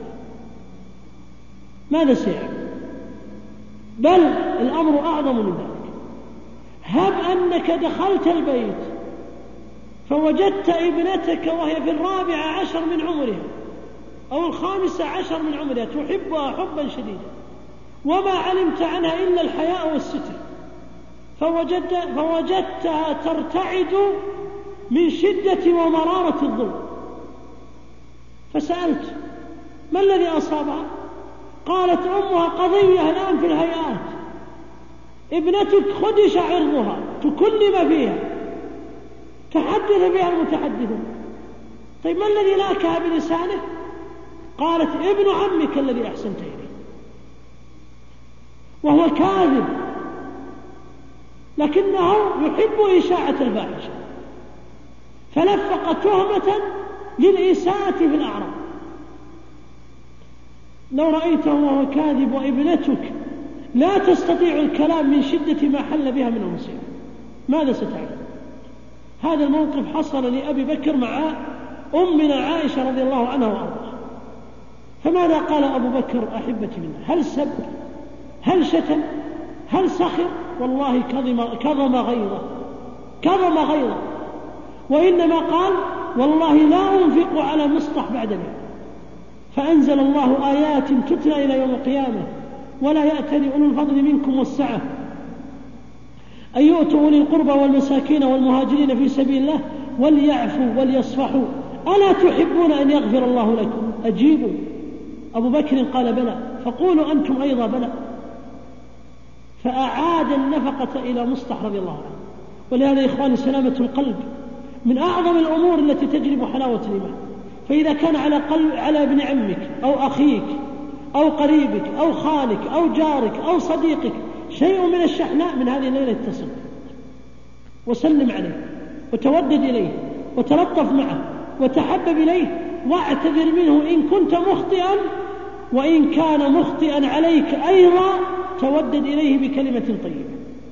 ماذا سيعمل؟ بل الأمر أعظم من ذلك. هب أنك دخلت البيت فوجدت ابنتك وهي في الرابعة عشر من عمرها أو الخامسة عشر من عمرها تحبها حبا شديدا وما علمت عنها إلا الحياء والستر، فوجدت فوجدتها ترتعد من شدة ومرارة الظلم، فسألت ما الذي أصابها؟ قالت أمها قضية الآن في الهيئات، ابنتك خدش عرضها تكلم فيها تحدث بها المتحدثون. طيب ما الذي لاكها بلسانه؟ قالت ابن عمك الذي أحسنت إليه، وهو كاذب لكنه يحب إشاعة الفاحشة، فلفق تهمة للإساءة في الأعراض. لو رأيته وهو كاذب وابنتك لا تستطيع الكلام من شدة ما حل بها من المصيبة، ماذا ستعمل؟ هذا الموقف حصل لأبي بكر مع أمنا عائشة رضي الله عنها وأرضاها. فماذا قال أبو بكر أحبتي منه؟ هل سب؟ هل شتم؟ هل سخر؟ والله كظم, كظم غيظه كظم غيظه وإنما قال والله لا أنفق على مصطح بعد اليوم. فأنزل الله آيات تتلى إلى يوم القيامة ولا يأتل أولو الفضل منكم والسعة أن يؤتوا أولي القربى والمساكين والمهاجرين في سبيل الله وليعفوا وليصفحوا ألا تحبون أن يغفر الله لكم؟ أجيبوا. أبو بكر قال بلى، فقولوا أنتم أيضا بلى. فأعاد النفقة إلى مصطح رضي الله عنه. ولهذا إخواني سلامة القلب من أعظم الأمور التي تجلب حلاوة الإيمان. فإذا كان على قلب على ابن عمك أو أخيك أو قريبك أو خالك أو جارك أو صديقك شيء من الشحناء من هذه الليلة، اتصل وسلم عليه وتودد إليه وتلطف معه وتحبب إليه واعتذر منه إن كنت مخطئا، وإن كان مخطئا عليك أيضا تودد إليه بكلمة طيبة.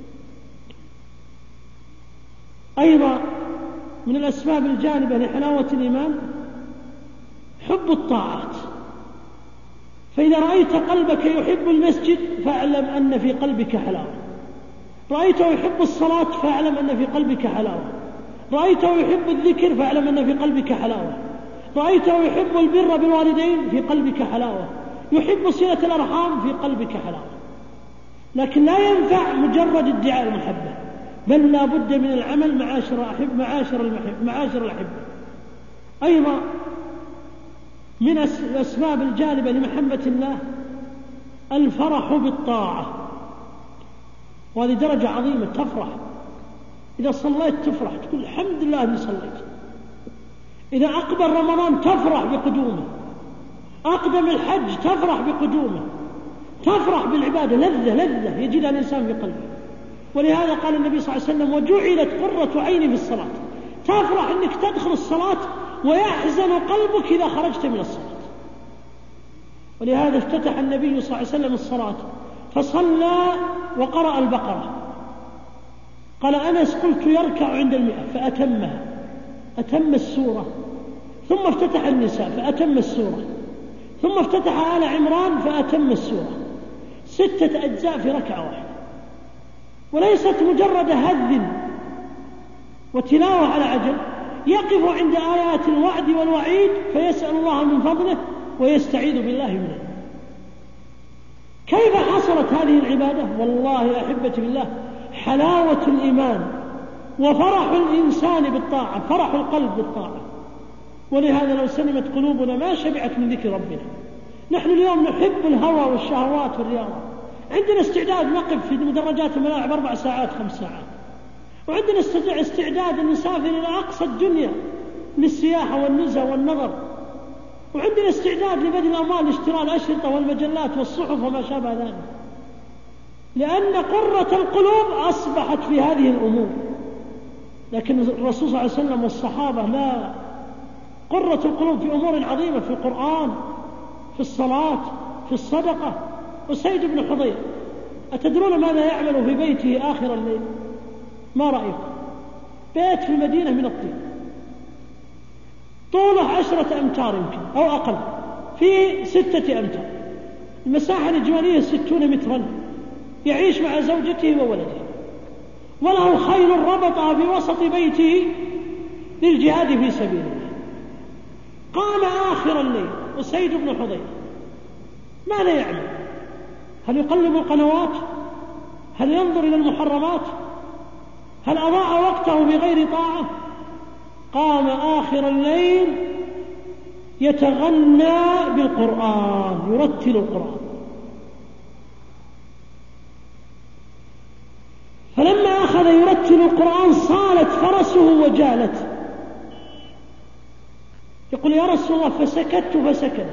أيضا من الأسباب الجانبة لحلاوة الإيمان حب الطاعات. فإذا رأيت قلبك يحب المسجد فاعلم أن في قلبك حلاوة، رأيته يحب الصلاة فاعلم أن في قلبك حلاوة، رأيته يحب الذكر فاعلم أن في قلبك حلاوة، رأيته يحب البر بالوالدين في قلبك حلاوة، يحب صلة الأرحام في قلبك حلاوة. لكن لا ينفع مجرد ادعاء المحبة، بل لا بد من العمل معاشر أحب معاشر المحب معاشر الأحبة. أيضا من الأسباب الجالبة لمحبة الله الفرح بالطاعة، وهذه درجة عظيمة. تفرح إذا صليت، تفرح تقول الحمد لله أني صليت. إذا أقبل رمضان تفرح بقدومه، أقدم الحج تفرح بقدومه، تفرح بالعبادة، لذة لذة يجدها الإنسان في قلبه. ولهذا قال النبي صلى الله عليه وسلم وجعلت قرة عيني في الصلاة. تفرح أنك تدخل الصلاة ويحزن قلبك إذا خرجت من الصلاة. ولهذا افتتح النبي صلى الله عليه وسلم الصلاة فصلى وقرأ البقرة. قال أنس قلت يركع عند المئة فأتمها، أتم السورة، ثم افتتح النساء فأتم السورة، ثم افتتح آل عمران فأتم السورة، ستة أجزاء في ركعة واحدة. وليست مجرد هذ وتلاوة على عجل، يقف عند آيات الوعد والوعيد فيسأل الله من فضله ويستعيذ بالله منه. كيف حصلت هذه العبادة؟ والله أحبتي بالله حلاوة الإيمان وفرح الإنسان بالطاعة، فرح القلب بالطاعة. ولهذا لو سلمت قلوبنا ما شبعت من ذكر ربنا. نحن اليوم نحب الهوى والشهوات والرياضة، عندنا استعداد نقف في مدرجات الملاعب أربع ساعات خمس ساعات، وعندنا استعداد أن نسافر إلى أقصى الدنيا للسياحة والنزهة والنظر. وعندنا استعداد لبذل الأموال لاشتراء الأشرطة والمجلات والصحف وما شابه ذلك، لأن قرة القلوب أصبحت في هذه الأمور. لكن الرسول صلى الله عليه وسلم والصحابة لا، قرة القلوب في أمور عظيمة، في القرآن، في الصلاة، في الصدقة. وسيد بن حضير أتدرون ماذا يعمل في بيته آخر الليل؟ ما رأيكم؟ بيت في المدينة من الطين، طوله عشرة أمتار يمكن أو أقل، في ستة أمتار، المساحة الإجمالية ستون مترا، يعيش مع زوجته وولده، وله خيل ربطها في وسط بيته للجهاد في سبيل الله. قام آخر الليل وسيد بن حضير ماذا يعمل؟ هل يقلب القنوات؟ هل ينظر إلى المحرمات؟ هل أضاع وقته بغير طاعة؟ قام آخر الليل يتغنى بالقرآن، يرتل القرآن. فلما أخذ يرتل القرآن صالت فرسه وجالت. يقول يا رسول الله فسكت فسكنت،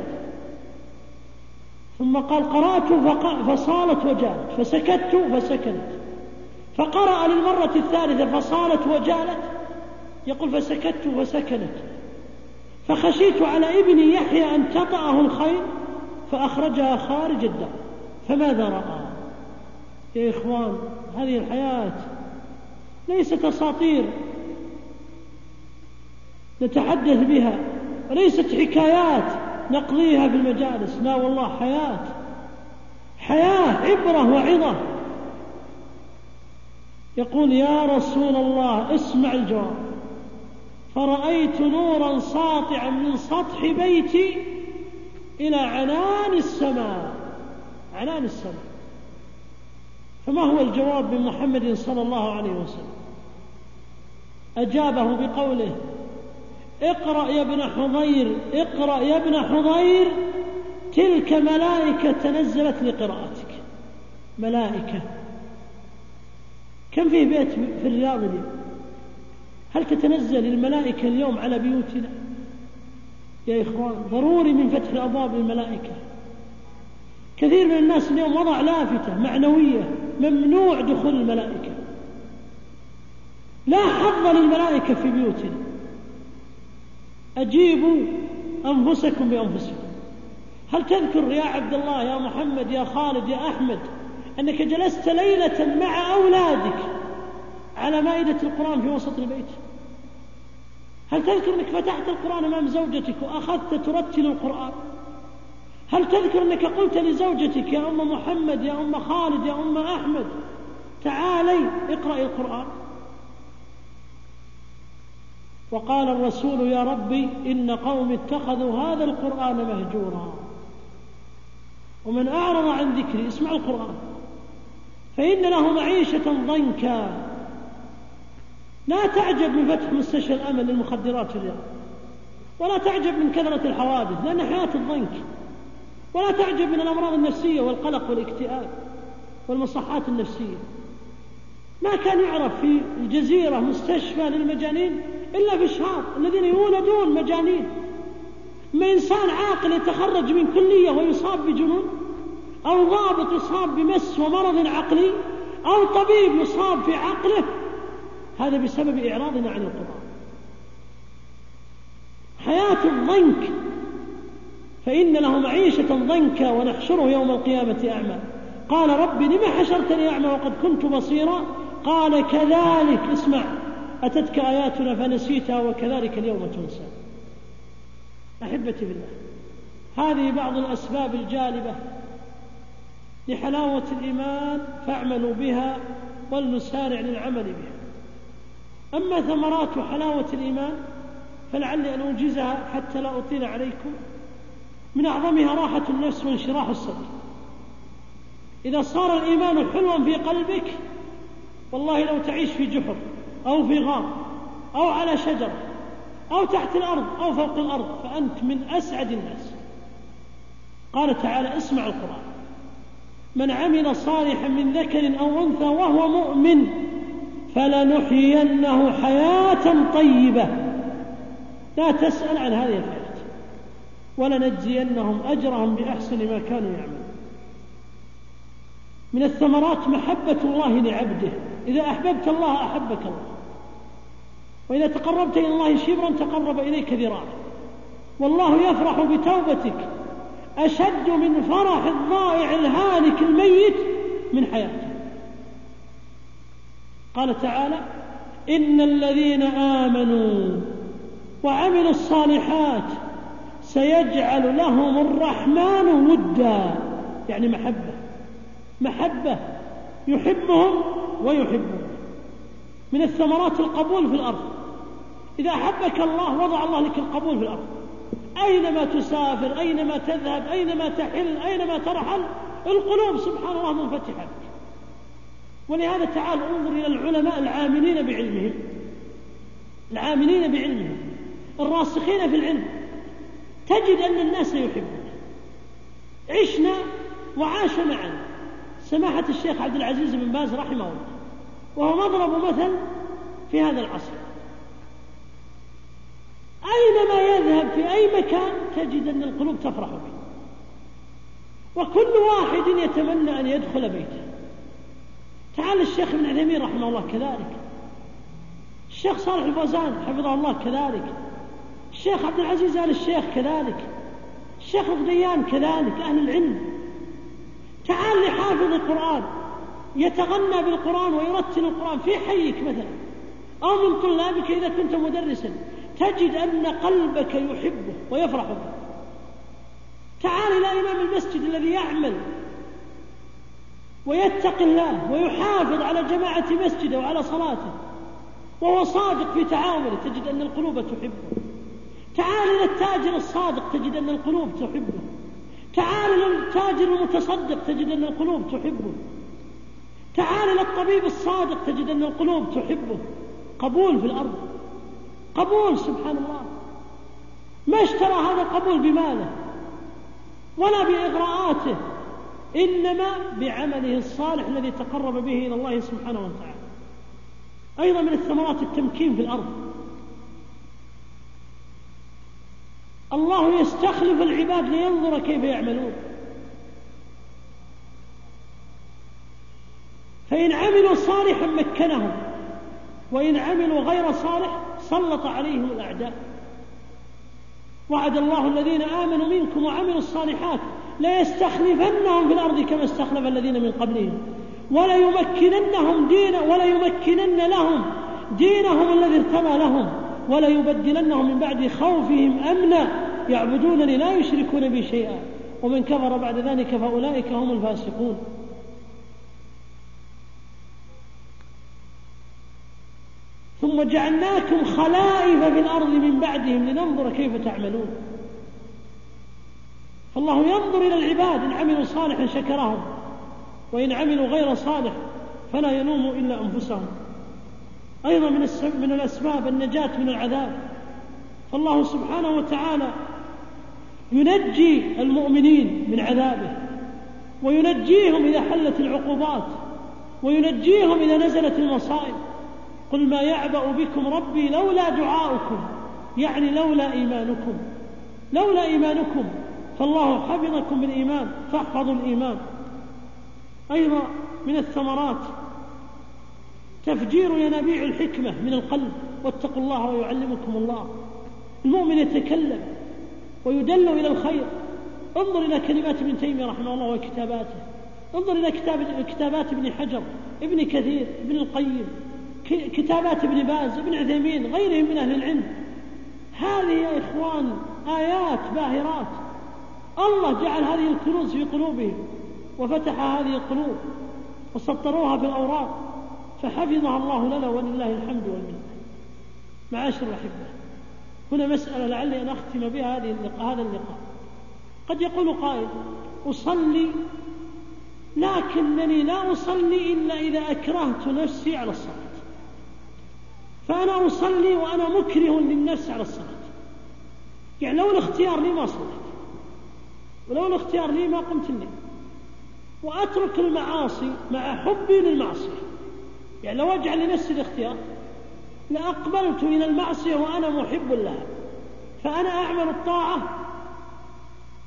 ثم قال قرأت فصالت وجالت، فسكت فسكنت، فقرأ للمرة الثالثة فصالت وجالت، يقول فسكت فسكنت، فخشيت على ابني يحيى أن تطأه الخيل فأخرجها خارج الدار. فماذا رأى؟ يا إخوان، هذه الحياة ليست أساطير نتحدث بها، وليست حكايات نقضيها في المجالس، لا والله حياة، حياة عبرة وعظة. يقول يا رسول الله اسمع الجواب، فرأيت نورا ساطعا من سطح بيتي إلى عنان السماء، عنان السماء. فما هو الجواب من محمد صلى الله عليه وسلم؟ أجابه بقوله اقرأ يا ابن حضير، اقرأ يا ابن حضير، تلك ملائكة تنزلت لقراءتك. ملائكة كم فيه بيت في الرياض اليوم؟ هل تتنزل الملائكة اليوم على بيوتنا؟ يا إخوان ضروري من فتح أبواب الملائكة. كثير من الناس اليوم وضع لافتة معنوية ممنوع دخول الملائكة، لا حظ للملائكة في بيوتنا. أجيبوا أنفسكم بأنفسكم. هل تذكر يا عبد الله، يا محمد، يا خالد، يا أحمد، أنك جلست ليلة مع أولادك على مائدة القرآن في وسط البيت؟ هل تذكر أنك فتحت القرآن أمام زوجتك وأخذت ترتل القرآن؟ هل تذكر أنك قلت لزوجتك يا أم محمد، يا أم خالد، يا أم أحمد، تعالي اقرأي القرآن؟ وقال الرسول يا ربي إن قوم اتخذوا هذا القرآن مهجورا، ومن أعرض عن ذكري، اسمع القرآن، فإن له معيشة ضنكا. لا تعجب من فتح مستشفى الأمل للمخدرات في الرياض، ولا تعجب من كثرة الحوادث لأن حياة الضنك، ولا تعجب من الأمراض النفسية والقلق والاكتئاب والمصحات النفسية. ما كان يعرف في الجزيرة مستشفى للمجانين إلا في الشهر الذين يولدون مجانين. ما إنسان عاقل يتخرج من كلية ويصاب بجنون، أو ضابط يصاب بمس ومرض عقلي، أو طبيب يصاب في عقله، هذا بسبب إعراضنا عن القرآن. حياة الضنك، فإن له معيشة ضنكا ونحشره يوم القيامة أعمى. قال رب لم حشرتني أعمى وقد كنت بصيرا؟ قال كذلك، اسمع، أتتك آياتنا فنسيتها وكذلك اليوم تنسى. أحبتي بالله، هذه بعض الأسباب الجالبة لحلاوة الإيمان، فاعملوا بها ولنسارع للعمل بها. أما ثمرات حلاوة الإيمان فلعلي أن أوجزها حتى لا أطيل عليكم. من أعظمها راحة النفس وانشراح الصدر. إذا صار الإيمان حلوا في قلبك، والله لو تعيش في جحر أو في غار أو على شجرة أو تحت الأرض أو فوق الأرض فأنت من أسعد الناس. قال تعالى اسمع القرآن، من عمل صالحا من ذكر أو أنثى وهو مؤمن فلنحيينه حياة طيبة. لا تسأل عن هذه الحياة، ولنجزينهم أجرهم بأحسن ما كانوا يعملون. من الثمرات محبة الله لعبده، إذا أحببت الله أحبك الله، وإذا تقربت إلى الله شبرا تقرب إليك ذراعا، والله يفرح بتوبتك أشد من فرح الضائع الهالك الميت من حياته. قال تعالى: إن الذين آمنوا وعملوا الصالحات سيجعل لهم الرحمن ودا، يعني محبة محبة يحبهم ويحبون. من الثمرات القبول في الأرض، إذا أحبك الله وضع الله لك القبول في الأرض، أينما تسافر، أينما تذهب، أينما تحل، أينما ترحل، القلوب سبحان الله منفتحة. ولهذا تعال انظر إلى العلماء العاملين بعلمهم، العاملين بعلمهم الراسخين في العلم، تجد أن الناس يحبون. عشنا وعاش معنا سماحة الشيخ عبد العزيز بن باز رحمه الله، وهو مضرب مثل في هذا العصر. أينما يذهب في أي مكان تجد أن القلوب تفرح به، وكل واحد يتمنى أن يدخل بيته. تعال الشيخ ابن عثيمين رحمه الله كذلك، الشيخ صالح الفوزان حفظه الله كذلك، الشيخ عبد العزيز آل الشيخ كذلك، الشيخ الغديان كذلك، أهل العلم. تعال لحافظ القرآن يتغنى بالقرآن ويرتل القرآن في حيك مثلا، أو من طلابك إذا كنت مدرسا، تجد أن قلبك يحبه ويفرح به. تعال إلى إمام المسجد الذي يعمل ويتقي الله ويحافظ على جماعة مسجده وعلى صلاته وهو صادق في تعامله، تجد أن القلوب تحبه. تعال إلى التاجر الصادق تجد أن القلوب تحبه. تعال إلى التاجر المتصدق تجد أن القلوب تحبه. تعال إلى الطبيب الصادق تجد أن القلوب تحبه. قبول في الأرض، قبول سبحان الله. ما اشترى هذا القبول بماله ولا بإغراءاته، إنما بعمله الصالح الذي تقرب به إلى الله سبحانه وتعالى. أيضا من الثمرات التمكين في الأرض، الله يستخلف العباد لينظر كيف يعملون، فإن عملوا صالحا مكنهم، وإن عملوا غير صالح سلط عليهم الأعداء. وعد الله الذين آمنوا منكم وعملوا الصالحات ليستخلفنهم في الأرض كما استخلف الذين من قبلهم وليمكننهم دين وليمكنن لهم دينهم الذي ارتضى لهم وليبدلنهم من بعد خوفهم أمنا يعبدونني لا يشركون بي شيئا ومن كفر بعد ذلك فأولئك هم الفاسقون. ثم جعلناكم خلائف في الأرض من بعدهم لننظر كيف تعملون. فالله ينظر إلى العباد، إن عملوا صالحا شكرهم وإن عملوا غير صالح فلا يلوموا إلا أنفسهم. أيضا من, من الأسباب النجاة من العذاب، فالله سبحانه وتعالى ينجي المؤمنين من عذابه وينجيهم إذا حلت العقوبات وينجيهم إذا نزلت المصائب. قل ما يعبأ بكم ربي لولا دعاؤكم، يعني لولا إيمانكم، لولا إيمانكم، فالله حفظكم بالإيمان فاحفظوا الإيمان. أيضا من الثمرات تفجير ينابيع الحكمة من القلب، واتقوا الله ويعلمكم الله. المؤمن يتكلم ويدل إلى الخير. انظر إلى كلمات ابن تيمية رحمه الله وكتاباته، انظر إلى كتاب كتابات ابن حجر، ابن كثير، ابن القيم، كتابات ابن باز، ابن عثيمين، غيرهم من أهل العلم. هذه يا إخوان آيات باهرات، الله جعل هذه الكنوز في قلوبهم وفتح هذه القلوب وسطروها في الأوراق فحفظها الله لنا ولله الحمد والمنة. معاشر الأحبة، هنا مسألة لعلي أن أختم بها هذه اللقاء هذا اللقاء. قد يقول قائل أصلي لكنني لا أصلي إلا إذا أكرهت نفسي على الصلاة، فأنا أصلي وأنا مكره للنفس على الصلاة. يعني لو الاختيار لي ما صليت، ولو الاختيار لي ما قمت الليل، وأترك المعاصي مع حبي للمعصية. يعني لو أجعل لنفسي الاختيار لأقبلت إلى المعصية وأنا محب لها، فأنا أعمل الطاعة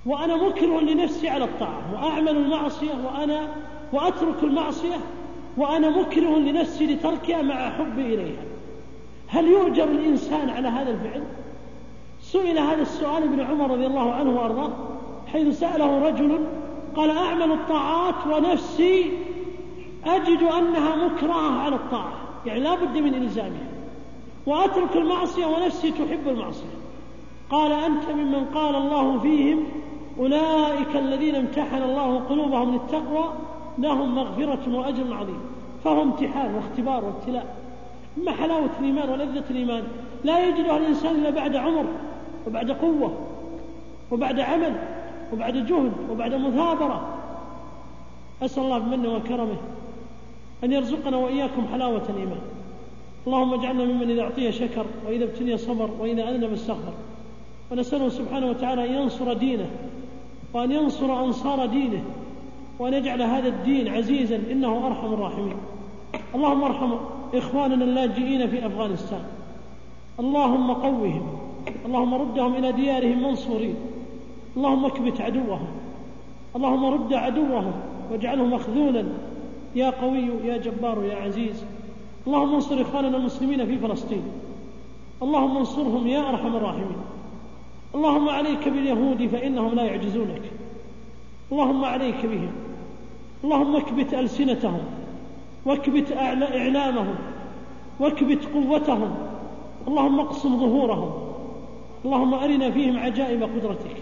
وأنا مكره لنفسي على الطاعة، وأعمل المعصية وأنا وأترك المعصية وأنا مكره لنفسي لتركها مع حبي إليها، هل يؤجر الإنسان على هذا الفعل؟ سئل هذا السؤال ابن عمر رضي الله عنه وأرضاه، حيث سأله رجل قال: أعمل الطاعات ونفسي أجد أنها مكرهة على الطاعة، يعني لا بد من إلزامها، وأترك المعصية ونفسي تحب المعصية. قال: أنت ممن قال الله فيهم: أولئك الذين امتحن الله قلوبهم للتقوى لهم مغفرة وأجر عظيم. فهو امتحان واختبار وابتلاء. أما حلاوة الإيمان ولذة الإيمان لا يجدها الإنسان إلا بعد عمر وبعد قوة وبعد عمل وبعد جهد وبعد مثابرة. أسأل الله بمنه وكرمه أن يرزقنا وإياكم حلاوة الإيمان. اللهم اجعلنا ممن إذا أعطي شكر وإذا ابتلي صبر وإذا أذنب استغفر. ونسأله سبحانه وتعالى أن ينصر دينه وأن ينصر أنصار دينه وأن يجعل هذا الدين عزيزا إنه أرحم الراحمين. اللهم ارحم إخواننا اللاجئين في أفغانستان، اللهم قوهم، اللهم ردهم إلى ديارهم منصورين، اللهم اكبت عدوهم، اللهم رد عدوهم واجعله مخذولا يا قوي يا جبار يا عزيز. اللهم انصر إخواننا المسلمين في فلسطين، اللهم انصرهم يا أرحم الراحمين. اللهم عليك باليهود فإنهم لا يعجزونك، اللهم عليك بهم، اللهم اكبت ألسنتهم واكبت إعلامهم واكبت قوتهم، اللهم اقسم ظهورهم، اللهم أرنا فيهم عجائب قدرتك.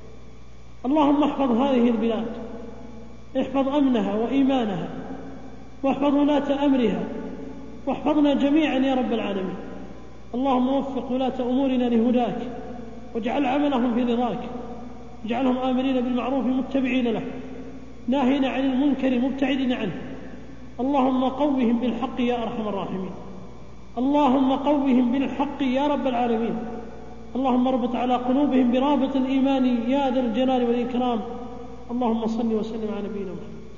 اللهم احفظ هذه البلاد، احفظ أمنها وإيمانها، واحفظ ولاة أمرها، واحفظنا جميعا يا رب العالمين. اللهم وفق ولاة أمورنا لهداك، واجعل عملهم في رضاك، اجعلهم آمرين بالمعروف متبعين له، ناهين عن المنكر مبتعدين عنه. اللهم قوهم بالحق يا أرحم الراحمين، اللهم قوهم بالحق يا رب العالمين. اللهم اربط على قلوبهم برابط الإيمان يا ذا الجلال والإكرام. اللهم صل وسلم على نبينا محمد.